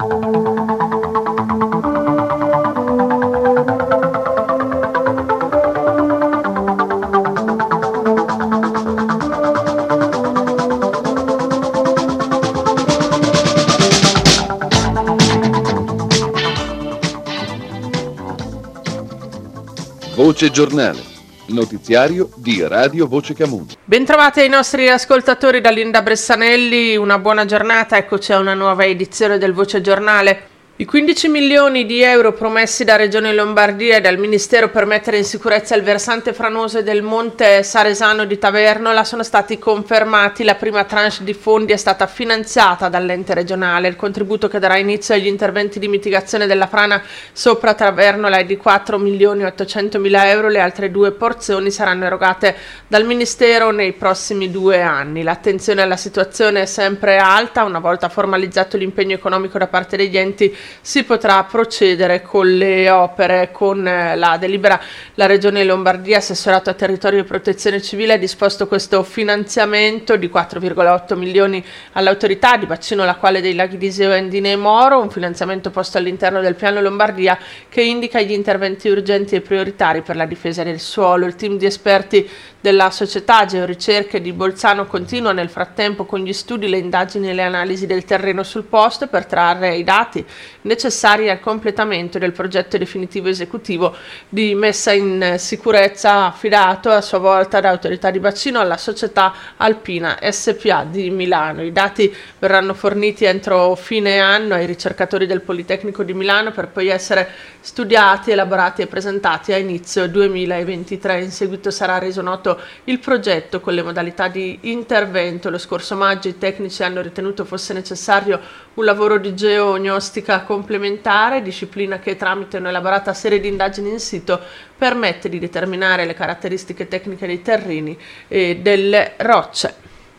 Voce Giornale, notiziario di Radio Voce Camuso. Bentrovati ai nostri ascoltatori da Linda Bressanelli, una buona giornata, eccoci a una nuova edizione del Voce Giornale. I 15 milioni di euro promessi da Regione Lombardia e dal Ministero per mettere in sicurezza il versante franoso del Monte Saresano di Tavernola sono stati confermati. La prima tranche di fondi è stata finanziata dall'ente regionale. Il contributo che darà inizio agli interventi di mitigazione della frana sopra Tavernola è di 4 milioni 800 mila euro. Le altre due porzioni saranno erogate dal Ministero nei prossimi 2 anni. L'attenzione alla situazione è sempre alta. Una volta formalizzato l'impegno economico da parte degli enti, si potrà procedere con le opere. Con la delibera la Regione Lombardia, Assessorato a Territorio e Protezione Civile, ha disposto questo finanziamento di 4,8 milioni all'autorità di bacino l'acquale dei laghi di Iseo, Endine e Moro, un finanziamento posto all'interno del piano Lombardia che indica gli interventi urgenti e prioritari per la difesa del suolo. Il team di esperti della società Georicerche di Bolzano continua nel frattempo con gli studi, le indagini e le analisi del terreno sul posto per trarre i dati necessari al completamento del progetto definitivo esecutivo di messa in sicurezza affidato a sua volta da autorità di bacino alla società Alpina SPA di Milano. I dati verranno forniti entro fine anno ai ricercatori del Politecnico di Milano per poi essere studiati, elaborati e presentati a inizio 2023. In seguito sarà reso noto il progetto con le modalità di intervento. Lo scorso maggio i tecnici hanno ritenuto fosse necessario un lavoro di geognostica complementare, disciplina che tramite un'elaborata serie di indagini in sito permette di determinare le caratteristiche tecniche dei terreni e delle rocce.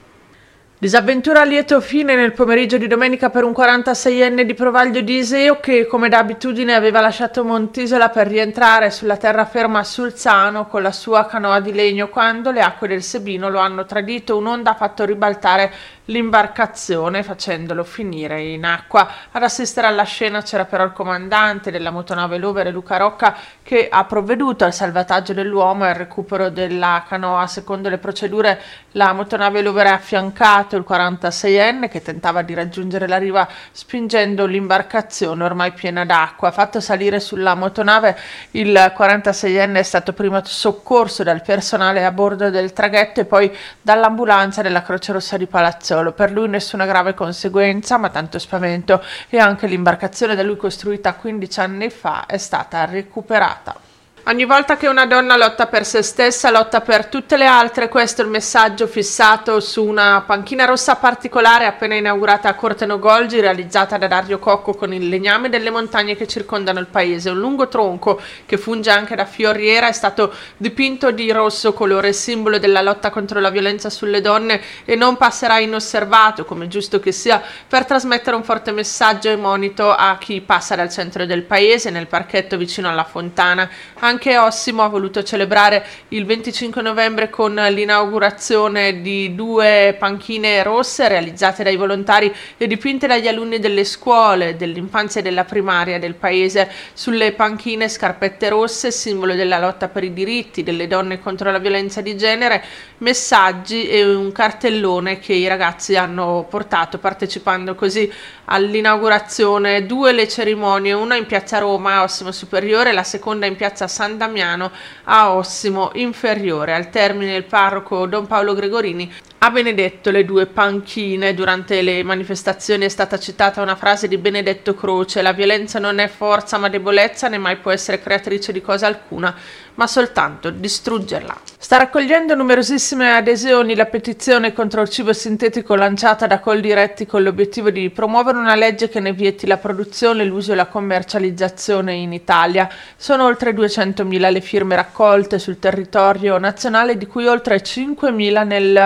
Disavventura a lieto fine nel pomeriggio di domenica per un 46enne di Provaglio di Iseo che, come da abitudine, aveva lasciato Montisola per rientrare sulla terraferma a Sulzano con la sua canoa di legno. Quando le acque del Sebino lo hanno tradito, un'onda ha fatto ribaltare l'imbarcazione facendolo finire in acqua. Ad assistere alla scena c'era però il comandante della motonave Lovere, Luca Rocca, che ha provveduto al salvataggio dell'uomo e al recupero della canoa. Secondo le procedure la motonave Lovere ha affiancato il 46enne che tentava di raggiungere la riva spingendo l'imbarcazione ormai piena d'acqua. Fatto salire sulla motonave, il 46enne è stato prima soccorso dal personale a bordo del traghetto e poi dall'ambulanza della Croce Rossa di Palazzolo. Per lui nessuna grave conseguenza, ma tanto spavento, e anche l'imbarcazione da lui costruita 15 anni fa è stata recuperata. Ogni volta che una donna lotta per se stessa, lotta per tutte le altre. Questo è il messaggio fissato su una panchina rossa particolare appena inaugurata a Corteno Golgi, realizzata da Dario Cocco con il legname delle montagne che circondano il paese. Un lungo tronco che funge anche da fioriera è stato dipinto di rosso, colore simbolo della lotta contro la violenza sulle donne, e non passerà inosservato, come giusto che sia, per trasmettere un forte messaggio e monito a chi passa dal centro del paese, nel parchetto vicino alla fontana. Anche Ossimo ha voluto celebrare il 25 novembre con l'inaugurazione di 2 panchine rosse realizzate dai volontari e dipinte dagli alunni delle scuole dell'infanzia e della primaria del paese. Sulle panchine scarpette rosse, simbolo della lotta per i diritti delle donne contro la violenza di genere, messaggi e un cartellone che i ragazzi hanno portato partecipando così all'inaugurazione. 2 le cerimonie, una in piazza Roma a Ossimo Superiore, la seconda in piazza San Damiano a Ossimo Inferiore. Al termine il parroco Don Paolo Gregorini ha benedetto le 2 panchine. Durante le manifestazioni è stata citata una frase di Benedetto Croce: la violenza non è forza ma debolezza, né mai può essere creatrice di cosa alcuna, ma soltanto distruggerla. Sta raccogliendo numerosissime adesioni la petizione contro il cibo sintetico lanciata da Coldiretti con l'obiettivo di promuovere una legge che ne vieti la produzione, l'uso e la commercializzazione in Italia. Sono oltre 200.000 le firme raccolte sul territorio nazionale, di cui oltre 5.000 nel bresciano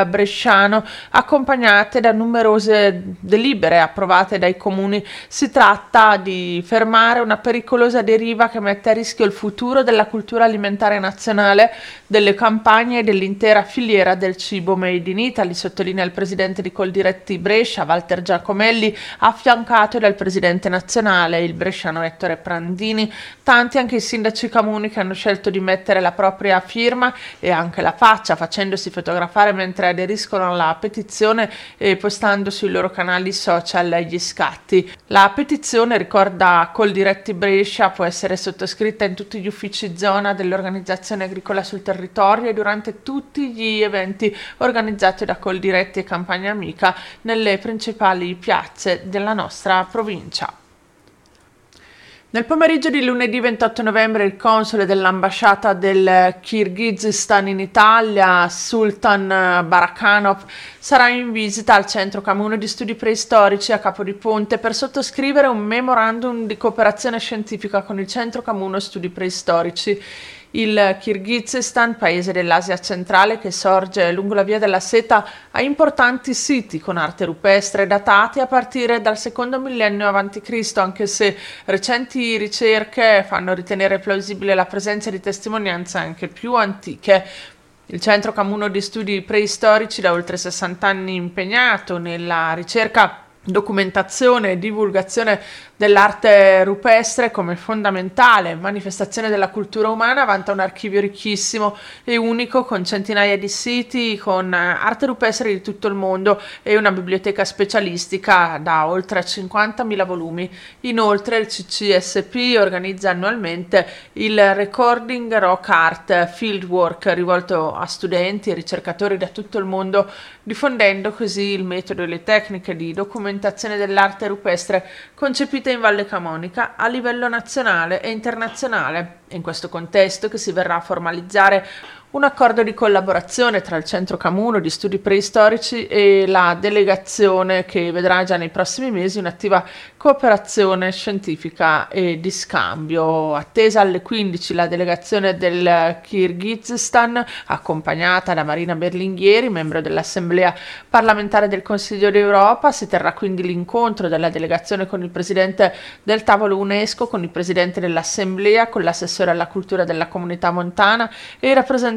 Bresciano, accompagnate da numerose delibere approvate dai comuni. Si tratta di fermare una pericolosa deriva che mette a rischio il futuro della cultura alimentare nazionale, delle campagne e dell'intera filiera del cibo made in Italy, sottolinea il presidente di Coldiretti Brescia, Walter Giacomelli, affiancato dal presidente nazionale, il bresciano Ettore Prandini. Tanti anche i sindaci comuni che hanno scelto di mettere la propria firma e anche la faccia, facendosi fotografare mentre aderiscono alla petizione e postando sui loro canali social gli scatti. La petizione, ricorda Coldiretti Brescia, può essere sottoscritta in tutti gli uffici zona dell'organizzazione agricola sul territorio e durante tutti gli eventi organizzati da Coldiretti e Campagna Amica nelle principali piazze della nostra provincia. Nel pomeriggio di lunedì 28 novembre il console dell'ambasciata del Kirghizistan in Italia, Sultan Barakanov, sarà in visita al Centro Comune di Studi Preistorici a Capo di Ponte per sottoscrivere un memorandum di cooperazione scientifica con il Centro Comune Studi Preistorici. Il Kirghizistan, paese dell'Asia centrale che sorge lungo la via della seta, ha importanti siti con arte rupestre datati a partire dal secondo millennio a.C., anche se recenti ricerche fanno ritenere plausibile la presenza di testimonianze anche più antiche. Il Centro Comune di Studi Preistorici, da oltre 60 anni impegnato nella ricerca, documentazione e divulgazione dell'arte rupestre come fondamentale manifestazione della cultura umana, vanta un archivio ricchissimo e unico con centinaia di siti con arte rupestre di tutto il mondo e una biblioteca specialistica da oltre 50.000 volumi. Inoltre il CCSP organizza annualmente il Recording Rock Art Fieldwork, rivolto a studenti e ricercatori da tutto il mondo, diffondendo così il metodo e le tecniche di documentazione dell'arte rupestre concepite in Valle Camonica a livello nazionale e internazionale. È in questo contesto che si verrà a formalizzare un accordo di collaborazione tra il Centro Comune di Studi Preistorici e la delegazione, che vedrà già nei prossimi mesi un'attiva cooperazione scientifica e di scambio. Attesa alle 15 la delegazione del Kirghizistan, accompagnata da Marina Berlinghieri, membro dell'Assemblea parlamentare del Consiglio d'Europa. Si terrà quindi l'incontro della delegazione con il presidente del tavolo UNESCO, con il presidente dell'Assemblea, con l'assessore alla cultura della Comunità Montana e i rappresentanti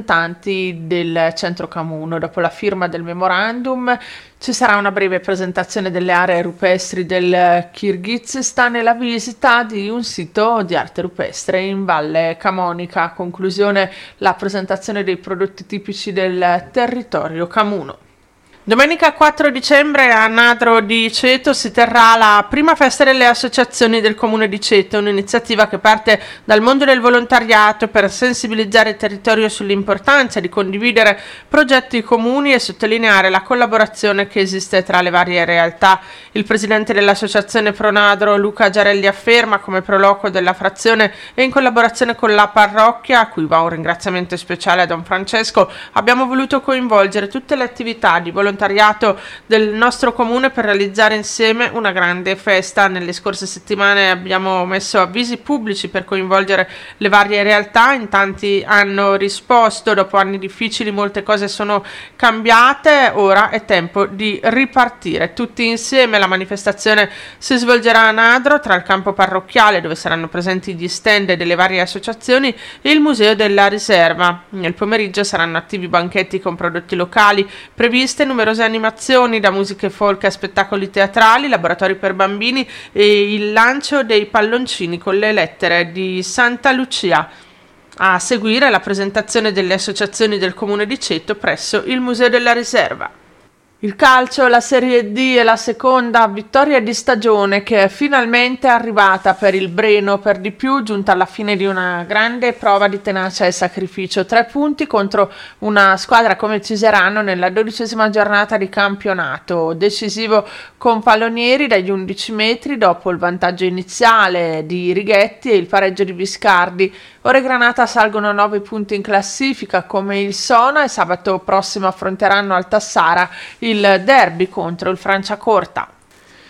del Centro Comune. Dopo la firma del memorandum ci sarà una breve presentazione delle aree rupestri del Kirghizistan e la visita di un sito di arte rupestre in Valle Camonica. A conclusione, la presentazione dei prodotti tipici del territorio camuno. Domenica 4 dicembre a Nadro di Ceto si terrà la prima festa delle associazioni del comune di Ceto, un'iniziativa che parte dal mondo del volontariato per sensibilizzare il territorio sull'importanza di condividere progetti comuni e sottolineare la collaborazione che esiste tra le varie realtà. Il presidente dell'associazione Pro Nadro, Luca Giarelli, afferma: come proloquo della frazione e in collaborazione con la parrocchia, a cui va un ringraziamento speciale a Don Francesco, abbiamo voluto coinvolgere tutte le attività di volontariato del nostro comune per realizzare insieme una grande festa. Nelle scorse settimane abbiamo messo avvisi pubblici per coinvolgere le varie realtà, in tanti hanno risposto. Dopo anni difficili molte cose sono cambiate, ora è tempo di ripartire tutti insieme. La manifestazione si svolgerà a Nadro, tra il campo parrocchiale, dove saranno presenti gli stand delle varie associazioni, e il museo della riserva. Nel pomeriggio saranno attivi banchetti con prodotti locali, previste numerose animazioni, da musiche folk a spettacoli teatrali, laboratori per bambini e il lancio dei palloncini con le lettere di Santa Lucia. A seguire la presentazione delle associazioni del comune di Ceto presso il museo della riserva. Il calcio, la Serie D e la seconda vittoria di stagione che è finalmente arrivata per il Breno, per di più giunta alla fine di una grande prova di tenacia e sacrificio. 3 punti contro una squadra come Ciserano nella 12ª giornata di campionato, decisivo con pallonieri dagli 11 metri dopo il vantaggio iniziale di Righetti e il pareggio di Viscardi. Ora i Granata salgono a 9 punti in classifica come il Sona e sabato prossimo affronteranno al Tassara il derby contro il Franciacorta.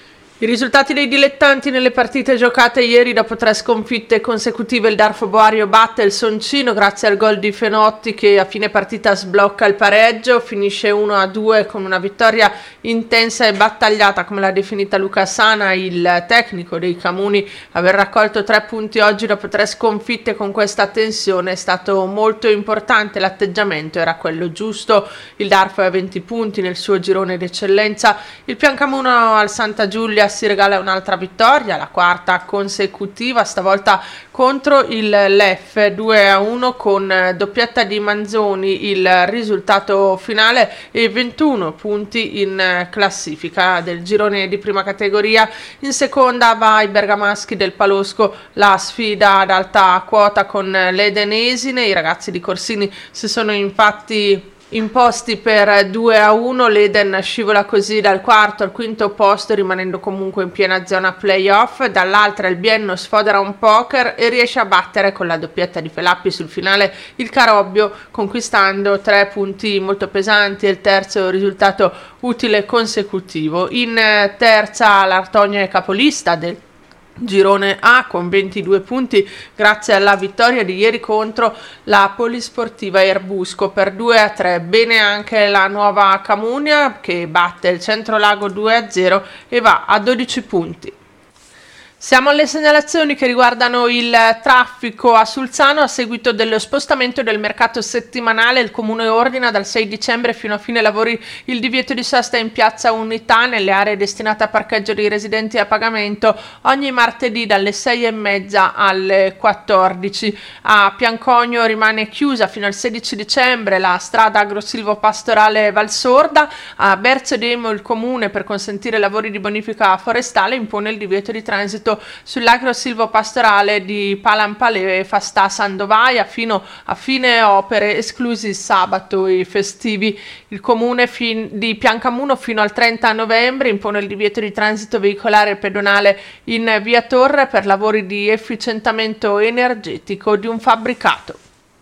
I risultati dei dilettanti nelle partite giocate ieri. Dopo 3 sconfitte consecutive il Darfo Boario batte il Soncino grazie al gol di Fenotti che a fine partita sblocca il pareggio, finisce 1-2 con una vittoria intensa e battagliata come l'ha definita Luca Sana, il tecnico dei Camuni. Aver raccolto 3 punti oggi dopo 3 sconfitte con questa tensione è stato molto importante, l'atteggiamento era quello giusto. Il Darfo è a 20 punti nel suo girone d'eccellenza, il Piancamuno al Santa Giulia si regala un'altra vittoria, la 4ª consecutiva, stavolta contro il Lef 2-1 con doppietta di Manzoni il risultato finale e 21 punti in classifica del girone di prima categoria. In seconda va ai bergamaschi del Palosco la sfida ad alta quota con l'Edenesine. I ragazzi di Corsini si sono infatti imposti per 2-1, l'Eden scivola così dal 4º al 5º posto rimanendo comunque in piena zona playoff. Dall'altra il Bienno sfodera un poker e riesce a battere con la doppietta di Felappi sul finale il Carobbio, conquistando 3 punti molto pesanti e il terzo risultato utile consecutivo. In terza l'Artonia è capolista del girone A con 22 punti grazie alla vittoria di ieri contro la Polisportiva Erbusco per 2-3. Bene anche la Nuova Camunia che batte il Centrolago 2-0 e va a 12 punti. Siamo alle segnalazioni che riguardano il traffico a Sulzano. A seguito dello spostamento del mercato settimanale, il Comune ordina dal 6 dicembre fino a fine lavori il divieto di sosta in piazza Unità nelle aree destinate a parcheggio dei residenti a pagamento ogni martedì dalle 6:30 alle 14. A Pianconio rimane chiusa fino al 16 dicembre la strada agrosilvopastorale Valsorda. A Berzodemo il Comune, per consentire lavori di bonifica forestale, impone il divieto di transito sull'agro silvopastorale di Palampalè e Fastà Sandovaia fino a fine opere, esclusi il sabato e i festivi. Il Comune di Piancamuno fino al 30 novembre impone il divieto di transito veicolare e pedonale in via Torre per lavori di efficientamento energetico di un fabbricato.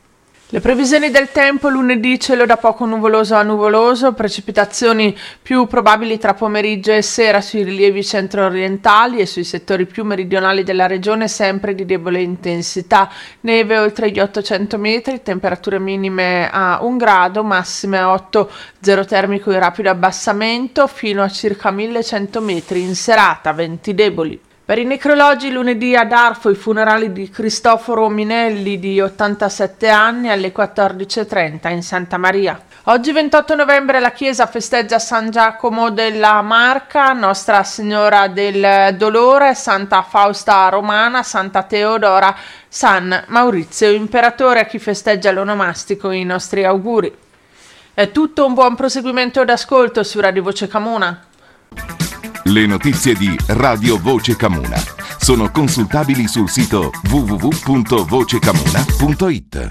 Le previsioni del tempo: lunedì cielo da poco nuvoloso a nuvoloso, precipitazioni più probabili tra pomeriggio e sera sui rilievi centro-orientali e sui settori più meridionali della regione, sempre di debole intensità, neve oltre gli 800 metri, temperature minime a 1 grado, massime a 8, zero termico in rapido abbassamento fino a circa 1100 metri in serata, venti deboli. Per i necrologi, lunedì a Darfo i funerali di Cristoforo Minelli di 87 anni alle 14:30 in Santa Maria. Oggi 28 novembre la chiesa festeggia San Giacomo della Marca, Nostra Signora del Dolore, Santa Fausta Romana, Santa Teodora, San Maurizio Imperatore. A chi festeggia l'onomastico i nostri auguri. È tutto, un buon proseguimento d'ascolto su Radio Voce Camuna. Le notizie di Radio Voce Camuna sono consultabili sul sito www.vocecamuna.it.